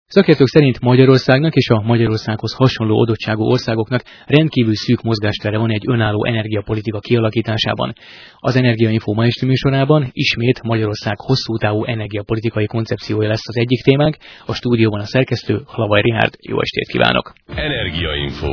Szakértők szerint Magyarországnak és a Magyarországhoz hasonló adottságú országoknak rendkívül szűk mozgástere van egy önálló energiapolitika kialakításában. Az Energiainfo mai műsorában ismét Magyarország hosszú távú energiapolitikai koncepciója lesz az egyik témánk. A stúdióban a szerkesztő, Hlavaj Richárd. Jó estét kívánok! Energiainfo.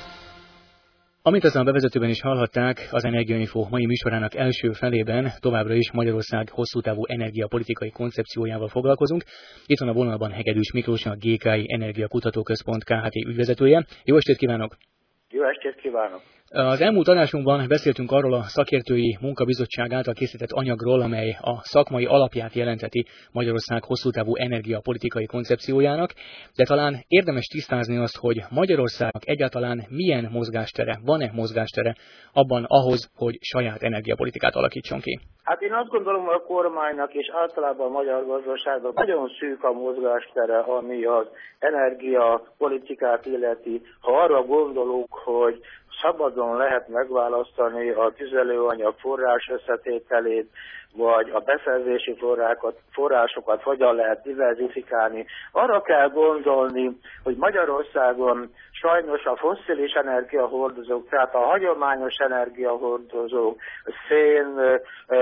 Amint aztán a bevezetőben is hallhatták, az Energiainfo mai műsorának első felében továbbra is Magyarország hosszú távú energiapolitikai koncepciójával foglalkozunk. Itt van a vonalban Hegedűs Miklós, a GKI Energia Kutatóközpont Kft. Ügyvezetője. Jó estét kívánok! Jó estét kívánok! Az elmúlt adásunkban beszéltünk arról a szakértői munkabizottság által készített anyagról, amely a szakmai alapját jelenteti Magyarország hosszú távú energiapolitikai koncepciójának, de talán érdemes tisztázni azt, hogy Magyarországnak egyáltalán milyen mozgástere, van-e mozgástere abban ahhoz, hogy saját energiapolitikát alakítson ki? Hát én azt gondolom, hogy a kormánynak és általában a magyar gazdaságnak nagyon szűk a mozgástere, ami az energiapolitikát illeti. Ha arra gondolunk, hogy szabadon lehet megválasztani a tüzelőanyag forrás összetételét, vagy a beszerzési forrásokat hogyan lehet diversifikálni. Arra kell gondolni, hogy Magyarországon sajnos a fosszilis energiahordozók, tehát a hagyományos energiahordozók, szén,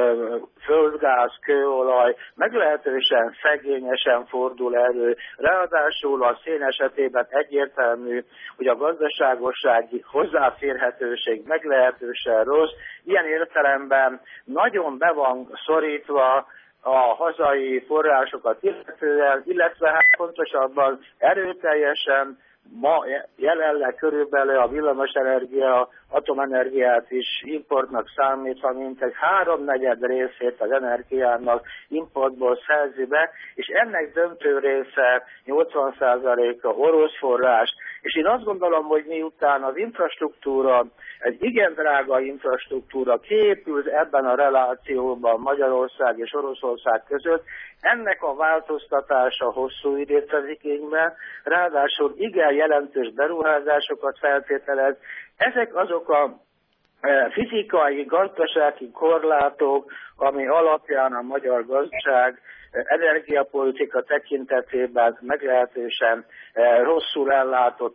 földgáz, kőolaj meglehetősen szegényesen fordul elő. Ráadásul a szén esetében egyértelmű, hogy a gazdaságossági hozzáférhetőség meglehetősen rossz. Ilyen értelemben nagyon be van szorítva a hazai forrásokat illetően, illetve hát pontosabban erőteljesen ma jelenleg körülbelül a villamosenergia, atomenergiát is importnak számítva, mint egy 3/4 részét az energiának importból szerzi be, és ennek döntő része 80%-a orosz forrás. És én azt gondolom, hogy miután az infrastruktúra, egy igen drága infrastruktúra kiépült ebben a relációban Magyarország és Oroszország között, ennek a változtatása hosszú időt vesz igénybe, ráadásul igen jelentős beruházásokat feltételez. Ezek azok a fizikai, gazdasági korlátok, ami alapján a magyar gazdaság energiapolitika tekintetében meglehetősen rosszul ellátott,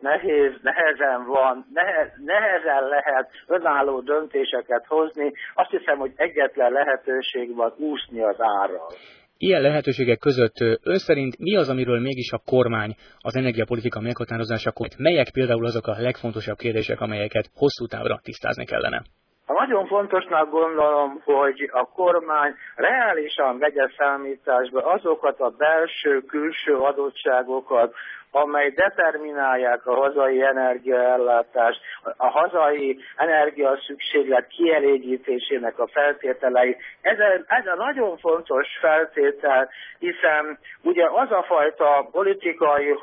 nehezen lehet önálló döntéseket hozni. Azt hiszem, hogy egyetlen lehetőség van úszni az árral. Ilyen lehetőségek között ön szerint mi az, amiről mégis a kormány az energiapolitika meghatározásakor, melyek például azok a legfontosabb kérdések, amelyeket hosszú távra tisztázni kellene? Nagyon fontosnak gondolom, hogy a kormány reálisan vegye számításba azokat a belső-külső adottságokat, amely determinálják a hazai energiaellátást, a hazai energiaszükséglet kielégítésének a feltételei. Ez a nagyon fontos feltétel, hiszen ugye az a fajta politikai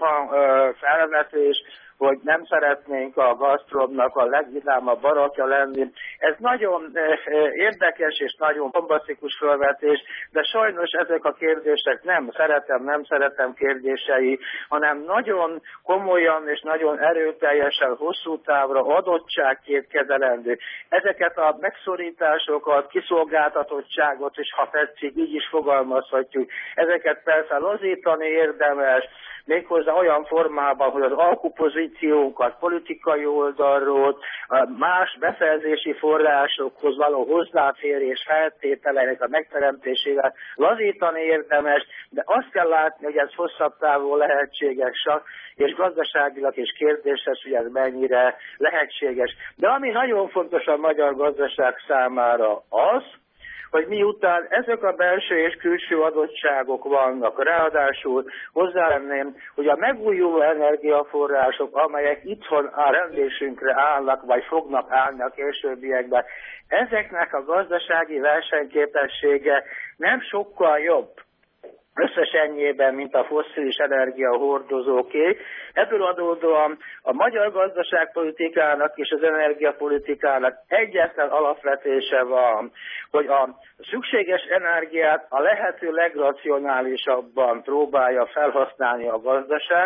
felvetés, hogy nem szeretnénk a Gazpromnak a legvidámabb barátja lenni. Ez nagyon érdekes és nagyon bombasztikus felvetés, de sajnos ezek a kérdések nem szeretem kérdései, hanem nagyon komolyan és nagyon erőteljesen hosszú távra adottságként kezelendő. Ezeket a megszorításokat, kiszolgáltatottságot, és ha tetszik, így is fogalmazhatjuk, ezeket persze lazítani érdemes, méghozzá olyan formában, hogy az alkupozíciónkat politikai oldalról, más beszerzési forrásokhoz való hozzáférés feltételeinek a megteremtésével lazítani érdemes, de azt kell látni, hogy ez hosszabb távon lehetséges, és gazdaságilag is kérdéses, hogy ez mennyire lehetséges. De ami nagyon fontos a magyar gazdaság számára az, hogy miután ezek a belső és külső adottságok vannak, ráadásul hozzátenném, hogy a megújuló energiaforrások, amelyek itthon a rendelésünkre állnak, vagy fognak állni a későbbiekben, ezeknek a gazdasági versenyképessége nem sokkal jobb összesennyében, mint a fosszilis energiahordozóké. Ebből adódóan a magyar gazdaságpolitikának és az energiapolitikának egyetlen alapvetése van, hogy a szükséges energiát a lehető legracionálisabban próbálja felhasználni a gazdaság,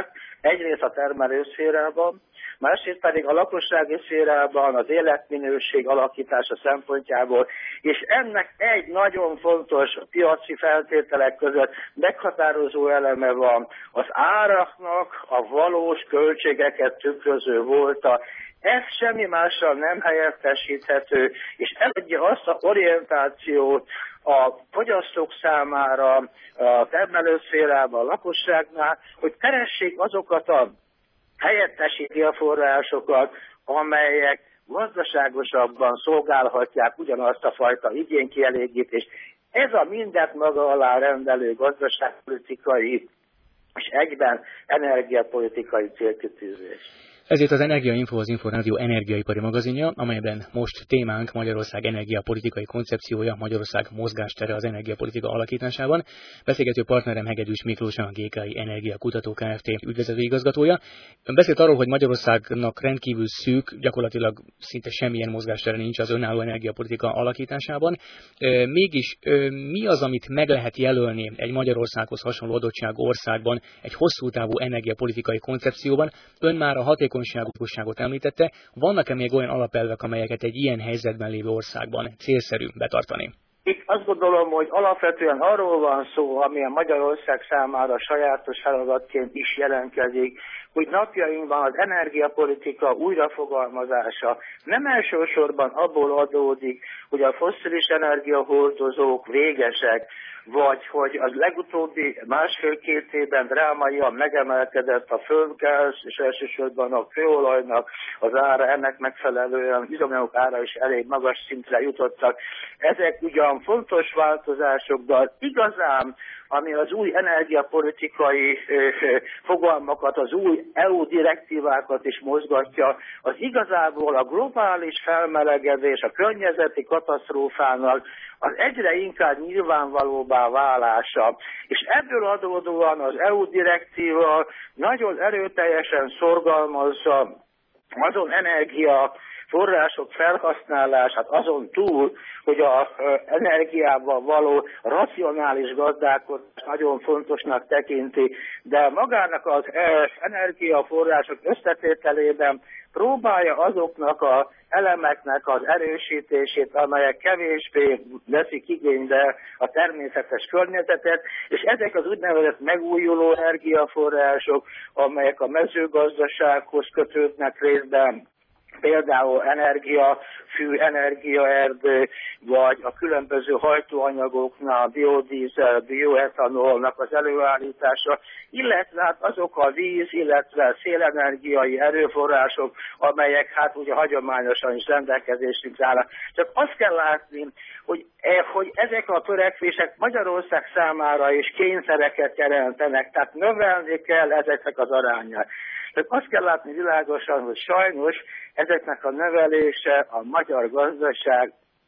Egyrészt a termelőszférában, másrészt pedig a lakossági szférában az életminőség alakítása szempontjából, és ennek egy nagyon fontos piaci feltételek között meghatározó eleme van, az áraknak a valós költségeket tükröző volta. Ez semmi mással nem helyettesíthető, és eladja azt az orientációt a fogyasztók számára, a termelőszférában, a lakosságnál, hogy keressék azokat a helyettesíti a forrásokat, amelyek gazdaságosabban szolgálhatják ugyanazt a fajta igénykielégítést. Ez a mindent maga alá rendelő gazdaságpolitikai és egyben energiapolitikai célkitűzés. Ezért az Energiainfo az Inforádió energiaipari magazinja, amelyben most témánk Magyarország energiapolitikai koncepciója, Magyarország mozgástere az energiapolitika alakításában. Beszélgető partnerem Hegedűs Miklós, a GKI Energia Kutató Kft. Ügyvezető igazgatója. Ön beszélt arról, hogy Magyarországnak rendkívül szűk, gyakorlatilag szinte semmilyen mozgástere nincs az önálló energiapolitika alakításában. Mégis mi az, amit meg lehet jelölni egy Magyarországhoz hasonló adottságú országban, egy hosszú távú energiapolitikai koncepcióban? Ön már a hatékonyságot említette. Vannak-e még olyan alapelvek, amelyeket egy ilyen helyzetben lévő országban célszerű betartani? Itt azt gondolom, hogy alapvetően arról van szó, ami a Magyarország számára sajátos feladatként is jelentkezik, hogy napjainkban az energiapolitika újrafogalmazása nem elsősorban abból adódik, hogy a fosszilis energiahordozók végesek, vagy hogy az legutóbbi másfél-két évben drámaian megemelkedett a földgáz, és elsősorban a kőolajnak az ára, ennek megfelelően üzemanyagok ára is elég magas szintre jutottak. Ezek ugyan fontos változások, de igazán, ami az új energiapolitikai fogalmakat, az új EU direktívákat is mozgatja, az igazából a globális felmelegedés, a környezeti katasztrófának az egyre inkább nyilvánvalóbbá válása. És ebből adódóan az EU direktíva nagyon erőteljesen szorgalmazza azon energiaforrások felhasználását, azon túl, hogy az energiával való racionális gazdálkodást nagyon fontosnak tekinti, de magának az energiaforrások összetételében próbálja azoknak az elemeknek az erősítését, amelyek kevésbé veszik igénybe a természetes környezetet, és ezek az úgynevezett megújuló energiaforrások, amelyek a mezőgazdasághoz kötődnek részben, például energiafű, energiaerdő, vagy a különböző hajtóanyagoknál, biodízel, bioetanolnak az előállítása, illetve hát azok a víz, illetve szélenergiai erőforrások, amelyek hát ugye hagyományosan is rendelkezésünkre állnak. Csak azt kell látni, hogy ezek a törekvések Magyarország számára is kényszereket jelentenek, tehát növelni kell ezeknek az arányát. Tehát azt kell látni világosan, hogy sajnos ezeknek a növelése a magyar gazdaság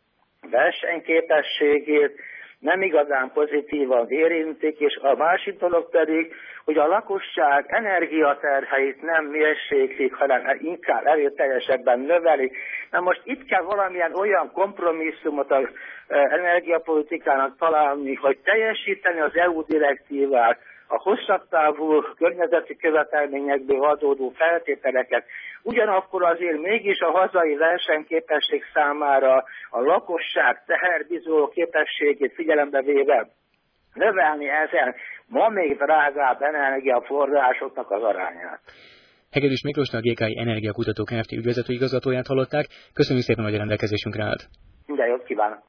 versenyképességét nem igazán pozitívan érintik, és a másik dolog pedig, hogy a lakosság energiaterheit nem mérséklik, hanem inkább erőteljesebben növelik. Na most itt kell valamilyen olyan kompromisszumot az energiapolitikának találni, hogy teljesíteni az EU direktívát, a hosszabb távú környezeti követelményekből adódó feltételeket, ugyanakkor azért mégis a hazai versenyképesség számára a lakosság teherbíró képességét figyelembe véve növelni ezen ma még drágább energiaforrásoknak az arányát. Hegedűs Miklósnak, a GKI Energia Kutató Kft. Ügyvezető igazgatóját hallották. Köszönjük szépen, hogy a rendelkezésünkre állt. Minden jót kívánok!